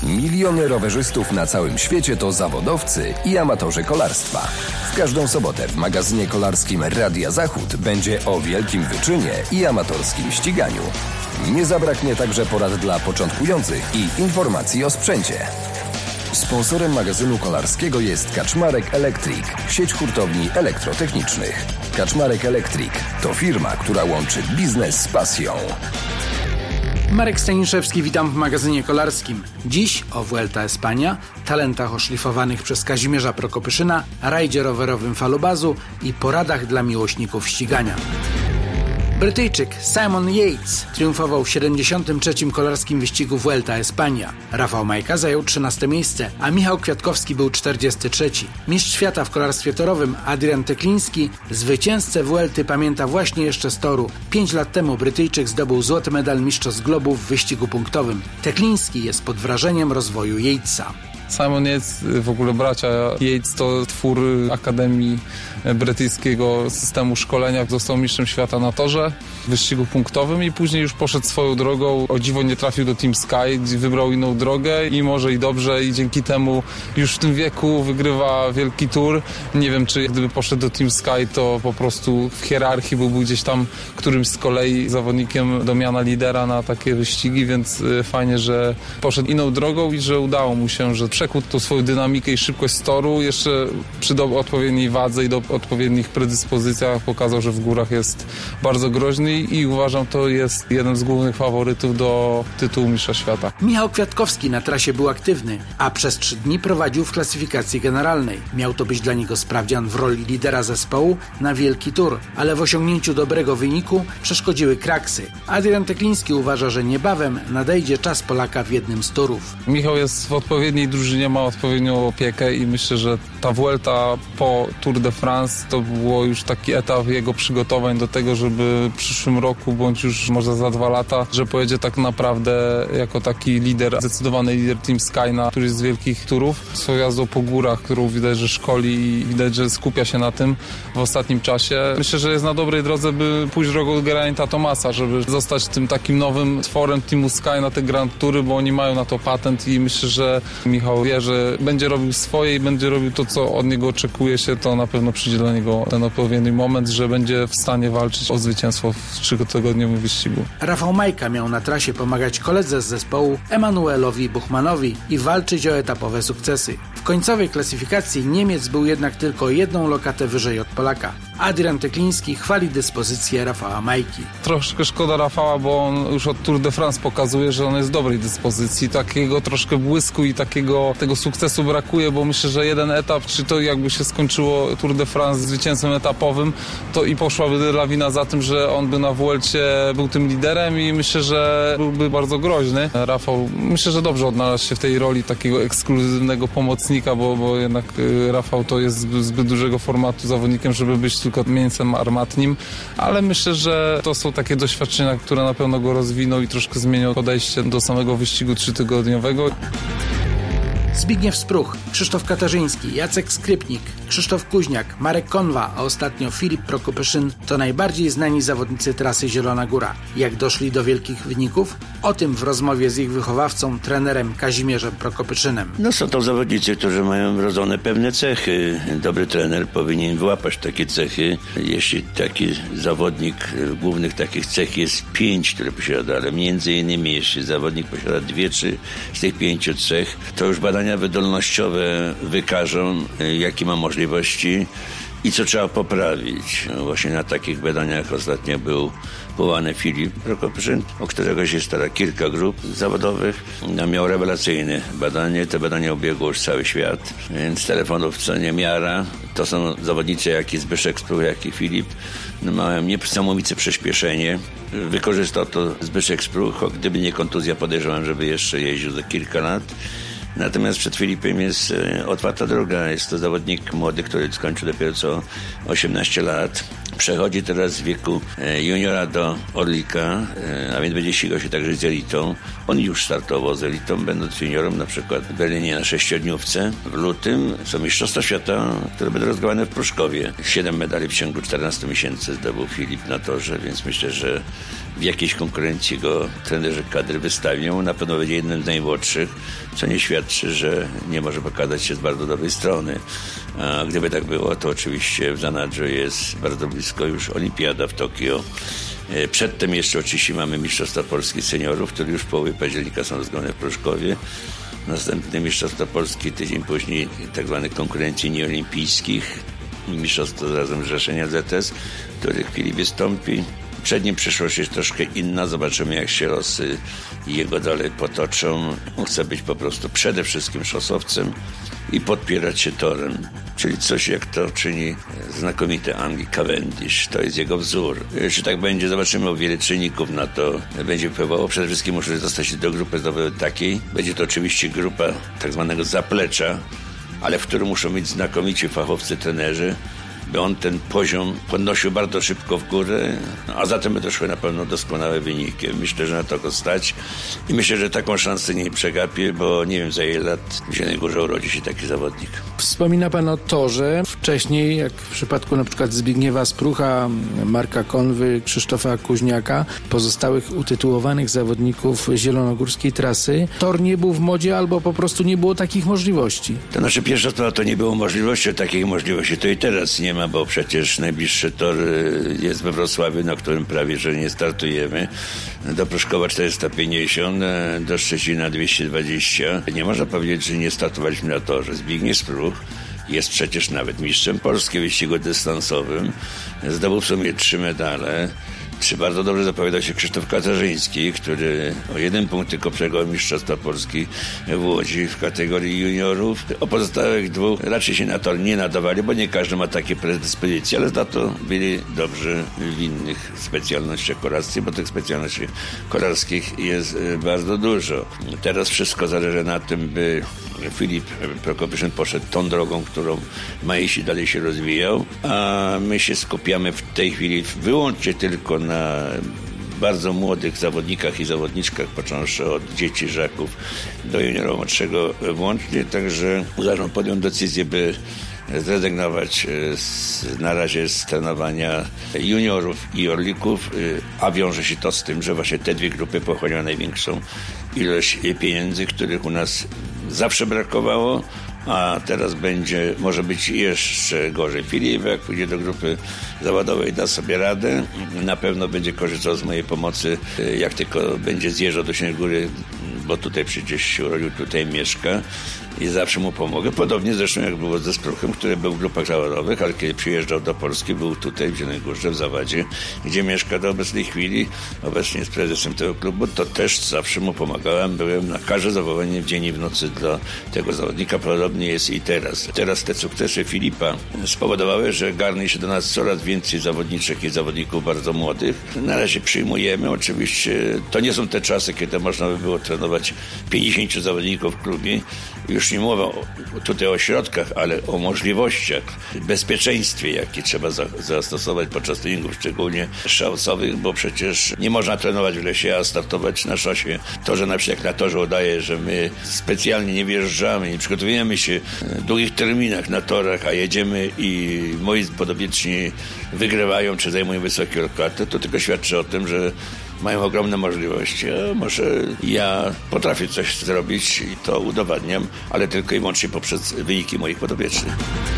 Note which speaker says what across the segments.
Speaker 1: Miliony rowerzystów na całym świecie to zawodowcy i amatorzy kolarstwa. W każdą sobotę w magazynie kolarskim Radia Zachód będzie o wielkim wyczynie i amatorskim ściganiu. Nie zabraknie także porad dla początkujących i informacji o sprzęcie. Sponsorem magazynu kolarskiego jest Kaczmarek Electric, sieć hurtowni elektrotechnicznych. Kaczmarek Electric to firma, która łączy biznes z pasją.
Speaker 2: Marek Staniszewski, witam w magazynie kolarskim. Dziś o Vuelta a España, talentach oszlifowanych przez Kazimierza Prokopyszyna, rajdzie rowerowym Falubazu i poradach dla miłośników ścigania. Brytyjczyk Simon Yates triumfował w 73. kolarskim wyścigu Vuelta a España. Rafał Majka zajął 13. miejsce, a Michał Kwiatkowski był 43. Mistrz świata w kolarstwie torowym Adrian Tekliński zwycięzcę Vuelty pamięta właśnie jeszcze z toru. 5 lat temu Brytyjczyk zdobył złoty medal mistrzostw globu w wyścigu punktowym. Tekliński jest pod wrażeniem rozwoju Yatesa.
Speaker 3: Simon Yates, w ogóle bracia Yates, to twór Akademii Brytyjskiego Systemu Szkolenia. Został mistrzem świata na torze w wyścigu punktowym i później już poszedł swoją drogą. O dziwo nie trafił do Team Sky, wybrał inną drogę i może i dobrze, i dzięki temu już w tym wieku wygrywa wielki tour. Nie wiem, czy gdyby poszedł do Team Sky, to po prostu w hierarchii byłby gdzieś tam którymś z kolei zawodnikiem do miana lidera na takie wyścigi, więc fajnie, że poszedł inną drogą i że udało mu się, że przekuł tą swoją dynamikę i szybkość z toru, jeszcze przy odpowiedniej wadze i do odpowiednich predyspozycjach pokazał, że w górach jest bardzo groźny i uważam, to jest jeden z głównych faworytów do tytułu mistrza świata.
Speaker 2: Michał Kwiatkowski na trasie był aktywny, a przez 3 dni prowadził w klasyfikacji generalnej. Miał to być dla niego sprawdzian w roli lidera zespołu na wielki tour, ale w osiągnięciu dobrego wyniku przeszkodziły kraksy. Adrian Tekliński uważa, że niebawem nadejdzie czas Polaka w jednym z turów.
Speaker 3: Michał jest w odpowiedniej drużynie, ma odpowiednią opiekę i myślę, że ta Vuelta po Tour de France to było już taki etap jego przygotowań do tego, żeby w przyszłym roku, bądź już może za 2 lata, że pojedzie tak naprawdę jako taki lider, zdecydowany lider Team Sky na któryś z wielkich turów. Swoją jazdą po górach, którą widać, że szkoli i widać, że skupia się na tym w ostatnim czasie. Myślę, że jest na dobrej drodze, by pójść drogą Geraint'a Thomasa, żeby zostać tym takim nowym tworem Teamu Sky na te Grand Toury, bo oni mają na to patent i myślę, że Michał wie, że będzie robił swoje i będzie robił to, co od niego oczekuje się, to na pewno przyjdzie dla niego ten odpowiedni moment, że będzie w stanie walczyć o zwycięstwo w 3-tygodniowym wyścigu.
Speaker 2: Rafał Majka miał na trasie pomagać koledze z zespołu Emanuelowi Buchmanowi i walczyć o etapowe sukcesy. W końcowej klasyfikacji Niemiec był jednak tylko 1 lokatę wyżej od Polaka. Adrian Tekliński chwali dyspozycję Rafała Majki.
Speaker 3: Troszkę szkoda Rafała, bo on już od Tour de France pokazuje, że on jest w dobrej dyspozycji. Takiego troszkę błysku i tego sukcesu brakuje, bo myślę, że jeden etap, czy to jakby się skończyło Tour de France zwycięstwem etapowym, to i poszłaby lawina za tym, że on by na Vuelcie był tym liderem i myślę, że byłby bardzo groźny. Rafał, myślę, że dobrze odnalazł się w tej roli takiego ekskluzywnego pomocnika, bo jednak Rafał to jest zbyt dużego formatu zawodnikiem, żeby być tylko mięsem armatnim, ale myślę, że to są takie doświadczenia, które na pewno go rozwiną i troszkę zmienią podejście do samego wyścigu 3-tygodniowego.
Speaker 2: Zbigniew Spruch, Krzysztof Katarzyński, Jacek Skrypnik, Krzysztof Kuźniak, Marek Konwa, a ostatnio Filip Prokopyszyn to najbardziej znani zawodnicy trasy Zielona Góra. Jak doszli do wielkich wyników? O tym w rozmowie z ich wychowawcą, trenerem Kazimierzem Prokopyszynem.
Speaker 4: Są to zawodnicy, którzy mają wrodzone pewne cechy. Dobry trener powinien wyłapać takie cechy. Jeśli taki zawodnik głównych takich cech jest 5, które posiada, ale między innymi jeśli zawodnik posiada 2-3 z tych 5 cech, to już badania wydolnościowe wykażą, jakie ma możliwości i co trzeba poprawić. Właśnie na takich badaniach ostatnio był powołany Filip Prokopyszyn, o którego się stara kilka grup zawodowych. Miał rewelacyjne badanie. Te badania obiegło już cały świat, więc telefonów co niemiara. To są zawodnicy jak i Zbyszek Spruch, jak i Filip. Mają niesamowite przyspieszenie. Wykorzystał to Zbyszek Spruch. Gdyby nie kontuzja, podejrzewam, żeby jeszcze jeździł za kilka lat. Natomiast przed Filipem jest otwarta droga. Jest to zawodnik młody, który skończył dopiero co 18 lat. przechodzi teraz z wieku juniora do Orlika, a więc będzie ścigał się także z elitą. On już startował z elitą, będąc juniorem na przykład w Berlinie na 6-dniówce. W lutym są mistrzostwa świata, które będą rozgrywane w Pruszkowie. 7 medali w ciągu 14 miesięcy zdobył Filip na torze, więc myślę, że w jakiejś konkurencji go trenerzy kadry wystawią. Na pewno będzie jednym z najmłodszych, co nie świadczy, że nie może pokazać się z bardzo dobrej strony. A gdyby tak było, to oczywiście w zanadrzu jest bardzo blisko już Olimpiada w Tokio. Przedtem jeszcze oczywiście mamy Mistrzostwa Polski Seniorów, które już w połowie października są rozgrywane w Pruszkowie. Następne Mistrzostwa Polski tydzień później tak zwanych konkurencji nieolimpijskich. Mistrzostwo zarazem Zrzeszenia ZS, w których Filip wystąpi. Przed nim przyszłość jest troszkę inna. Zobaczymy, jak się losy jego dalej potoczą. On chce być po prostu przede wszystkim szosowcem i podpierać się torem. Czyli coś, jak to czyni znakomity Anglik Cavendish. To jest jego wzór. Jeśli tak będzie, zobaczymy, o wiele czynników na to będzie wpływało. Przede wszystkim muszę dostać do grupy takiej. Będzie to oczywiście grupa tak zwanego zaplecza, ale w którym muszą być znakomici fachowcy, trenerzy, by on ten poziom podnosił bardzo szybko w górę, a zatem będą szły na pewno doskonałe wyniki. Myślę, że na to go stać i myślę, że taką szansę nie przegapię, bo nie wiem, za ile lat w Zielonej Górze urodzi się taki zawodnik.
Speaker 2: Wspomina pan o torze. Wcześniej, jak w przypadku na przykład Zbigniewa Sprucha, Marka Konwy, Krzysztofa Kuźniaka, pozostałych utytułowanych zawodników zielonogórskiej trasy, tor nie był w modzie albo po prostu nie było takich możliwości.
Speaker 4: To nasza pierwsza sprawa, to nie było możliwości, takich możliwości to i teraz nie ma, bo przecież najbliższy tor jest we Wrocławiu, na którym prawie że nie startujemy. Do Pruszkowa 450, do Szczecina 220. Nie można powiedzieć, że nie startowaliśmy na torze. Zbigniew Spruch jest przecież nawet mistrzem Polski w wyścigu dystansowym. Zdobył w sumie 3 medale. Bardzo dobrze zapowiadał się Krzysztof Katarzyński, który o 1 punkt tylko przegrał Mistrzostwa Polski w Łodzi w kategorii juniorów. O pozostałych 2 raczej się na tor nie nadawali, bo nie każdy ma takie predyspozycje, ale za to byli dobrzy w innych specjalnościach kolarskich, bo tych specjalności kolarskich jest bardzo dużo. Teraz wszystko zależy na tym, by Filip Prokopyszyn poszedł tą drogą, którą ma, jeśli dalej się rozwijał, a my się skupiamy w tej chwili wyłącznie tylko na bardzo młodych zawodnikach i zawodniczkach, począwszy od dzieci Żaków do juniora młodszego włącznie, także zarząd podjął decyzję, by zrezygnować na razie z trenowania juniorów i orlików, a wiąże się to z tym, że właśnie te 2 grupy pochłaniają największą ilość pieniędzy, których u nas zawsze brakowało, a teraz może być jeszcze gorzej. Filip, jak pójdzie do grupy zawodowej, da sobie radę. Na pewno będzie korzystał z mojej pomocy, jak tylko będzie zjeżdżał do Zielonej Góry, bo tutaj przecież się urodził, tutaj mieszka i zawsze mu pomogę. Podobnie zresztą jak było ze Spruchem, który był w grupach zawodowych, ale kiedy przyjeżdżał do Polski, był tutaj w Zielonej Górze, w Zawadzie, gdzie mieszka do obecnej chwili. Obecnie jest prezesem tego klubu, to też zawsze mu pomagałem. Byłem na każde zawołanie w dzień i w nocy dla tego zawodnika. Podobnie jest i teraz. Teraz te sukcesy Filipa spowodowały, że garnie się do nas coraz więcej zawodniczek i zawodników bardzo młodych. Na razie przyjmujemy. Oczywiście to nie są te czasy, kiedy można by było trenować 50 zawodników w klubie. Już nie mowa tutaj o środkach, ale o możliwościach, bezpieczeństwie, jakie trzeba zastosować podczas treningów, szczególnie szałcowych, bo przecież nie można trenować w lesie, a startować na szosie. To, że na przykład jak na torze udaje, że my specjalnie nie wjeżdżamy, nie przygotowujemy się w długich terminach na torach, a jedziemy i moi podopieczni wygrywają czy zajmują wysokie lokatę, to tylko świadczy o tym, że mają ogromne możliwości. A może ja potrafię coś zrobić i to udowadniam, ale tylko i wyłącznie poprzez wyniki moich podopiecznych.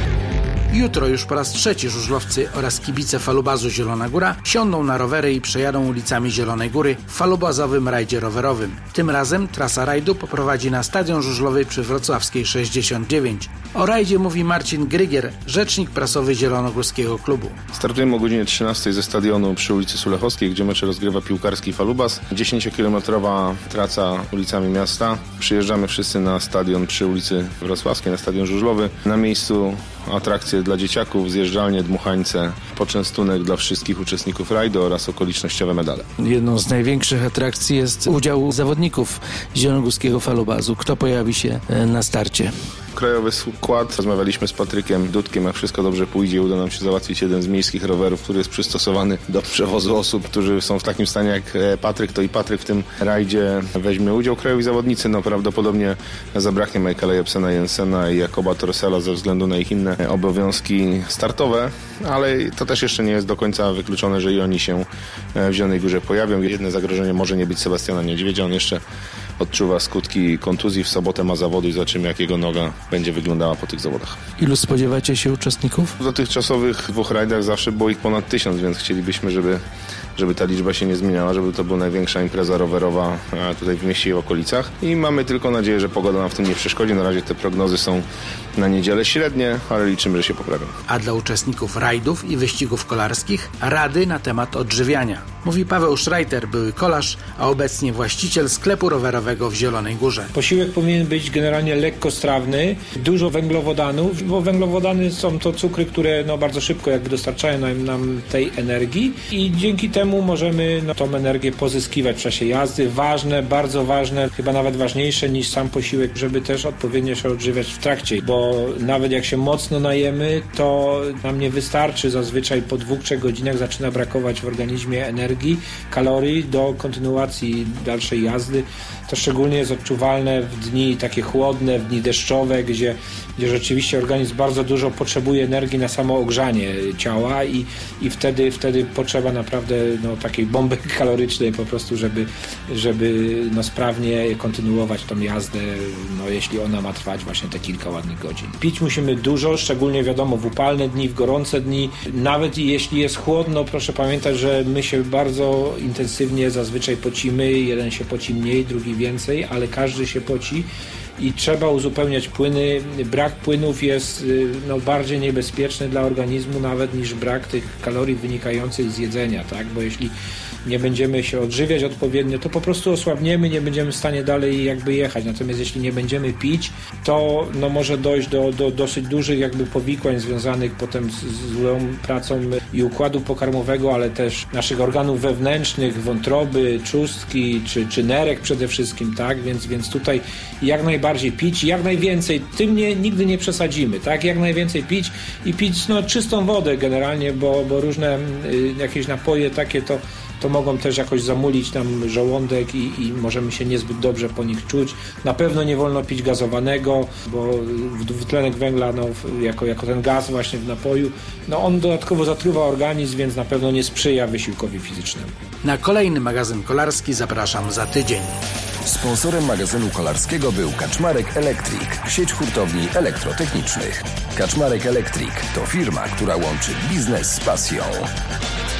Speaker 2: Jutro już po raz 3 żużlowcy oraz kibice falubazu Zielona Góra siądą na rowery i przejadą ulicami Zielonej Góry w falubazowym rajdzie rowerowym. Tym razem trasa rajdu poprowadzi na stadion żużlowy przy Wrocławskiej 69. O rajdzie mówi Marcin Grygier, rzecznik prasowy Zielonogórskiego klubu.
Speaker 5: Startujemy o godzinie 13 ze stadionu przy ulicy Sulechowskiej, gdzie mecze rozgrywa piłkarski falubaz. 10-kilometrowa trasa ulicami miasta. Przyjeżdżamy wszyscy na stadion przy ulicy Wrocławskiej, na stadion żużlowy. Na miejscu atrakcje dla dzieciaków, zjeżdżalnie, dmuchańce, poczęstunek dla wszystkich uczestników rajdu oraz okolicznościowe medale.
Speaker 2: Jedną z największych atrakcji jest udział zawodników zielonogórskiego falubazu. Kto pojawi się na starcie?
Speaker 5: krajowy skład. Rozmawialiśmy z Patrykiem Dudkiem, jak wszystko dobrze pójdzie, uda nam się załatwić jeden z miejskich rowerów, który jest przystosowany do przewozu osób, którzy są w takim stanie jak Patryk, to i Patryk w tym rajdzie weźmie udział. Krajowi zawodnicy, prawdopodobnie zabraknie Michaela Jepsena Jensena i Jakoba Torsela ze względu na ich inne obowiązki startowe, ale to też jeszcze nie jest do końca wykluczone, że i oni się w Zielonej Górze pojawią. Jedno zagrożenie może nie być Sebastiana Niedźwiedzia, on jeszcze odczuwa skutki kontuzji, w sobotę ma zawody i zobaczymy, jak jego noga będzie wyglądała po tych zawodach.
Speaker 2: Ilu spodziewacie się uczestników?
Speaker 5: W dotychczasowych 2 rajdach zawsze było ich ponad 1000, więc chcielibyśmy, żeby ta liczba się nie zmieniała, żeby to była największa impreza rowerowa tutaj w mieście i w okolicach. I mamy tylko nadzieję, że pogoda nam w tym nie przeszkodzi. Na razie te prognozy są na niedzielę średnie, ale liczymy, że się poprawią.
Speaker 2: A dla uczestników rajdów i wyścigów kolarskich rady na temat odżywiania. Mówi Paweł Schreiter, były kolarz, a obecnie właściciel sklepu rowerowego w Zielonej Górze.
Speaker 6: Posiłek powinien być generalnie lekkostrawny, dużo węglowodanów, bo węglowodany są to cukry, które bardzo szybko dostarczają nam tej energii i dzięki temu możemy tą energię pozyskiwać w czasie jazdy. Ważne, bardzo ważne, chyba nawet ważniejsze niż sam posiłek, żeby też odpowiednio się odżywiać w trakcie, bo nawet jak się mocno najemy, to nam nie wystarczy. Zazwyczaj po 2-3 godzinach zaczyna brakować w organizmie energii, kalorii do kontynuacji dalszej jazdy. To szczególnie jest odczuwalne w dni takie chłodne, w dni deszczowe, gdzie rzeczywiście organizm bardzo dużo potrzebuje energii na samo ogrzanie ciała i wtedy potrzeba naprawdę takiej bomby kalorycznej po prostu, żeby sprawnie kontynuować tą jazdę, jeśli ona ma trwać właśnie te kilka ładnych godzin. Pić musimy dużo, szczególnie wiadomo w upalne dni, w gorące dni. Nawet jeśli jest chłodno, proszę pamiętać, że my się bardzo intensywnie zazwyczaj pocimy. Jeden się poci mniej, drugi więcej, ale każdy się poci i trzeba uzupełniać płyny. Brak płynów jest bardziej niebezpieczny dla organizmu nawet niż brak tych kalorii wynikających z jedzenia, tak? Bo jeśli nie będziemy się odżywiać odpowiednio, to po prostu osłabniemy, nie będziemy w stanie dalej jechać. Natomiast jeśli nie będziemy pić, to może dojść do dosyć dużych powikłań związanych potem z złą pracą i układu pokarmowego, ale też naszych organów wewnętrznych, wątroby, trzustki czy nerek przede wszystkim, tak? Więc tutaj jak najbardziej pić, jak najwięcej, tym nigdy nie przesadzimy, tak? Jak najwięcej pić i pić czystą wodę generalnie, bo różne jakieś napoje takie to mogą też jakoś zamulić nam żołądek i możemy się niezbyt dobrze po nich czuć. Na pewno nie wolno pić gazowanego, bo dwutlenek węgla jako ten gaz właśnie w napoju, on dodatkowo zatruwa organizm, więc na pewno nie sprzyja wysiłkowi fizycznemu.
Speaker 2: Na kolejny magazyn kolarski zapraszam za tydzień.
Speaker 1: Sponsorem magazynu kolarskiego był Kaczmarek Electric, sieć hurtowni elektrotechnicznych. Kaczmarek Electric to firma, która łączy biznes z pasją.